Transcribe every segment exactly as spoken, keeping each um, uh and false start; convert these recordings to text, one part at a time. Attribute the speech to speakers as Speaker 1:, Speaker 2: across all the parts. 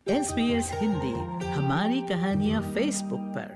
Speaker 1: S B S Hindi हमारी कहानियां Facebook पर।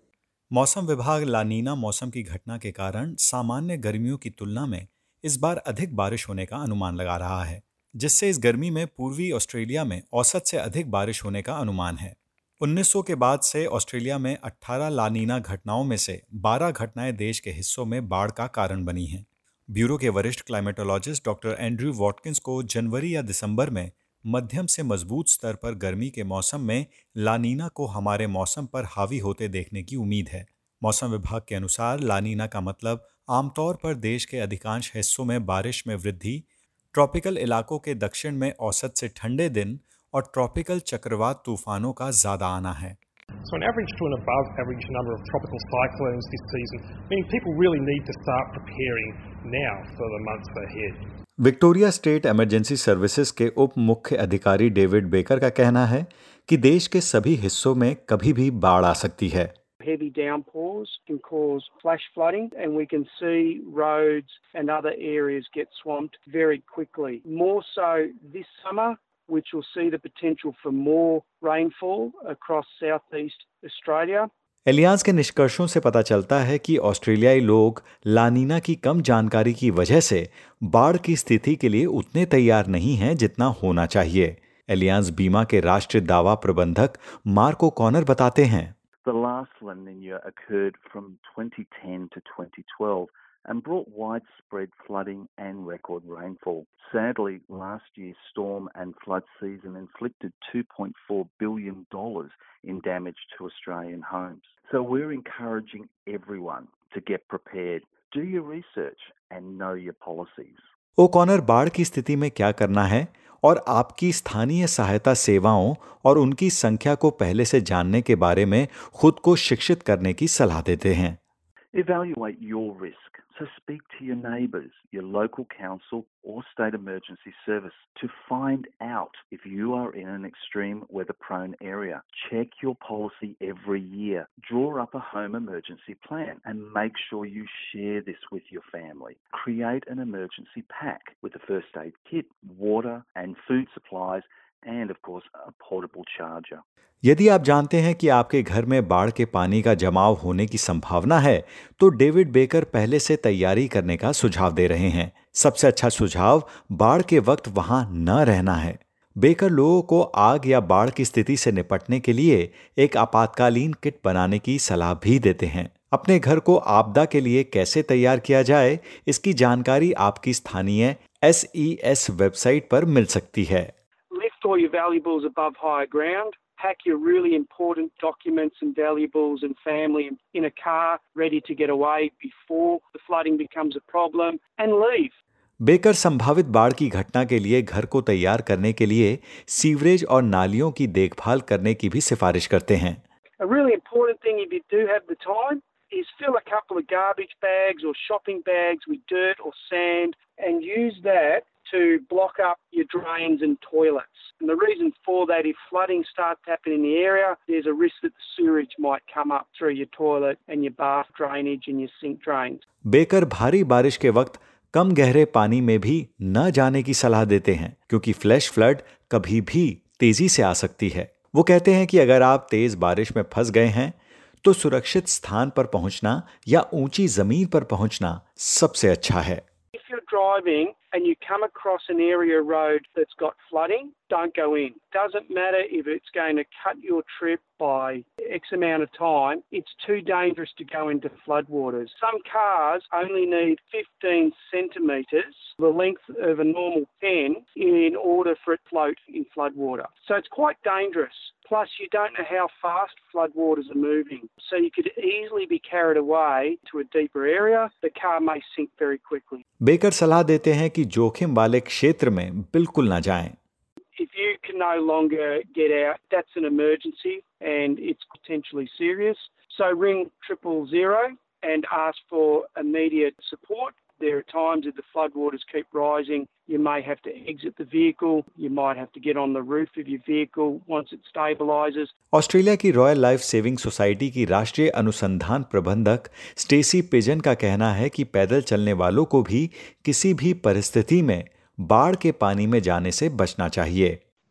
Speaker 2: मौसम विभाग लानीना मौसम की घटना के कारण सामान्य गर्मियों की तुलना में इस बार अधिक बारिश होने का अनुमान लगा रहा है, जिससे इस गर्मी में पूर्वी ऑस्ट्रेलिया में औसत से अधिक बारिश होने का अनुमान है। उन्नीस सौ के बाद से ऑस्ट्रेलिया में अठारह लानीना घटनाओं में से बारह घटनाएं देश के हिस्सों में बाढ़ का कारण बनी हैं। ब्यूरो के वरिष्ठ क्लाइमेटोलॉजिस्ट डॉक्टर एंड्रयू वॉटकिंस को जनवरी या दिसंबर में मध्यम से मजबूत स्तर पर गर्मी के मौसम में लानीना को हमारे मौसम पर हावी होते देखने की उम्मीद है। मौसम विभाग के अनुसार लानीना का मतलब आमतौर पर देश के अधिकांश हिस्सों में बारिश में वृद्धि, ट्रॉपिकल इलाकों के दक्षिण में औसत से ठंडे दिन और ट्रॉपिकल चक्रवात तूफानों का ज्यादा आना है।
Speaker 3: So an average to an above average number of tropical cyclones this season, meaning people really need to start preparing now for the months ahead.
Speaker 2: Victoria state emergency services के उप मुख्य अधिकारी डेविड बेकर का कहना है कि देश के सभी हिस्सों में कभी भी बाढ़ आ सकती है।
Speaker 4: Heavy downpours can cause flash flooding and we can see roads and other areas get swamped very quickly. More so this summer, which will see the potential for more rainfall across southeast Australia.
Speaker 2: एलियांस के निष्कर्षों से पता चलता है कि ऑस्ट्रेलियाई लोग लानीना की कम जानकारी की वजह से बाढ़ की स्थिति के लिए उतने तैयार नहीं हैं जितना होना चाहिए। एलियांस बीमा के राष्ट्रीय दावा प्रबंधक मार्क ओ'कॉनर बताते हैं,
Speaker 5: The last La Nina occurred from twenty ten to twenty twelve and brought widespread flooding and record rainfall. Sadly, last year's storm and flood season inflicted two point four billion dollars in damage to Australian homes. So we're encouraging everyone to get prepared, do your research and know your policies.
Speaker 2: O'Connor बाढ़ की स्थिति में क्या करना है और आपकी स्थानीय सहायता सेवाओं और उनकी संख्या को पहले से जानने के बारे में खुद को शिक्षित करने की सलाह देते हैं।
Speaker 5: Evaluate your risk. So speak to your neighbours, your local council or state emergency service to find out if you are in an extreme weather prone area. Check your policy every year. Draw up a home emergency plan and make sure you share this with your family. Create an emergency pack with a first aid kit, water and food supplies and of course a portable charger.
Speaker 2: यदि आप जानते हैं कि आपके घर में बाढ़ के पानी का जमाव होने की संभावना है, तो डेविड बेकर पहले से तैयारी करने का सुझाव दे रहे हैं। सबसे अच्छा सुझाव बाढ़ के वक्त वहां न रहना है। बेकर लोगों को आग या बाढ़ की स्थिति से निपटने के लिए एक आपातकालीन किट बनाने की सलाह भी देते हैं। अपने घर को आपदा के लिए कैसे तैयार किया जाए, इसकी जानकारी आपकी स्थानीय एस ई एस वेबसाइट पर मिल सकती है।
Speaker 4: Lift all your valuables above higher ground. Pack your really important documents and valuables and family in a car ready to get away before the flooding becomes a problem and leave.
Speaker 2: Baker संभावित बाढ़ की घटना के लिए घर को तैयार करने के लिए सीवरेज और नालियों की देखभाल करने की भी सिफारिश करते हैं।
Speaker 4: A really important thing if you do have the time is fill a couple of garbage bags or shopping bags with dirt or sand and use that to block up your drains and toilets. And the reason for that, if flooding starts happening in the area, there's a risk that the sewage might come up through your toilet and your bath drainage and your sink drains.
Speaker 2: Baker भारी बारिश के वक्त कम गहरे पानी में भी न जाने की सलाह देते हैं, क्योंकि फ्लैश फ्लड कभी भी तेजी से आ सकती है। वो कहते हैं कि अगर आप तेज बारिश में फंस गए हैं, तो सुरक्षित स्थान पर पहुंचना या ऊंची जमीन पर पहुंचना सबसे अच्छा है।
Speaker 4: If you're driving and you come across an area road that's got flooding, don't go in. Doesn't matter if it's going to cut your trip by X amount of time, it's too dangerous to go into floodwaters. Some cars only need fifteen centimetres, the length of a normal pen, in order for it to float in floodwater. So it's quite dangerous. Plus, you don't know how fast floodwaters are moving. So you could easily be carried away to a deeper area. The car may sink very quickly.
Speaker 2: Baker सलाह देते हैं कि जोखिम वाले क्षेत्र में बिल्कुल ना जाएं।
Speaker 4: If you can no longer get out, that's an emergency and it's potentially serious. So ring triple zero and ask for immediate support. There are times if the floodwaters keep rising, you may have to exit the vehicle. You might have to get on the roof of your vehicle once it stabilizes.
Speaker 2: Australia की Royal Life Saving Society की राष्ट्रीय अनुसंधान प्रबंधक Stacy pigeon का कहना है कि पैदल चलने वालों को भी किसी भी परिस्थिति में बाढ़ के पानी में जाने से बचना चाहिए।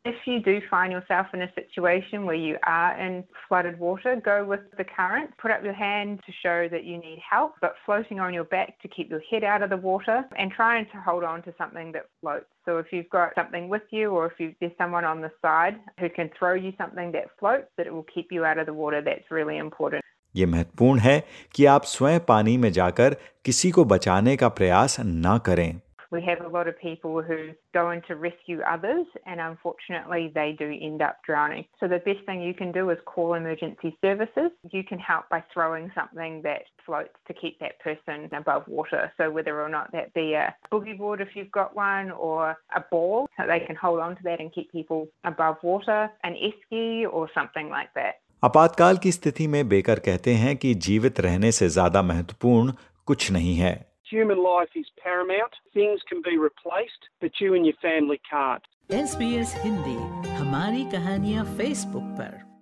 Speaker 6: If you do find yourself in a situation where you are in flooded water, go with the current. Put up your hand to show that you need help, but floating on your back to keep your head out of the water, and trying to hold on to something that floats. So if you've got something with you, or if you, there's someone on the side who can throw you something that floats, that it will keep you out of the water, that's really important.
Speaker 2: ये महत्वपूर्ण है कि आप स्वयं पानी में जाकर किसी को बचाने का प्रयास ना करें.
Speaker 6: We have a lot of people who go in to rescue others, and unfortunately they do end up drowning. So the best thing you can do is call emergency services. You can help by throwing something that floats to keep that person above water. So whether or not that be a boogie board if you've got one, or a ball, so they can hold on to that and keep people above water, an esky or something like that.
Speaker 2: आपातकाल की स्थिति में baker कहते हैं कि जीवित रहने से ज्यादा महत्वपूर्ण कुछ नहीं है.
Speaker 4: Human life is paramount. Things can be replaced, but you and your family can't.
Speaker 1: S B S Hindi हमारी कहानियाँ फेसबुक पर.